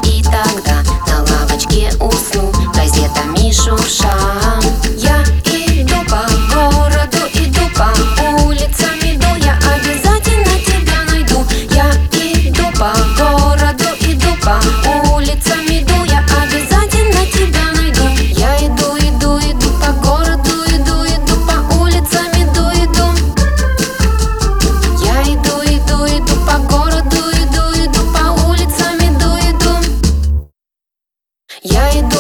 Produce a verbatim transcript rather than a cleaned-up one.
и тогда на лавочке усну, газетами шурша. Я иду по городу, иду по улицам, иду, я обязательно тебя найду. Я иду по городу, иду по улицам, иду, я обязательно тебя найду. Я иду, иду, иду по городу, иду, иду по улицам, иду, иду. Я иду, иду, иду по городу, иду, иду по улицам, иду, иду. Я иду.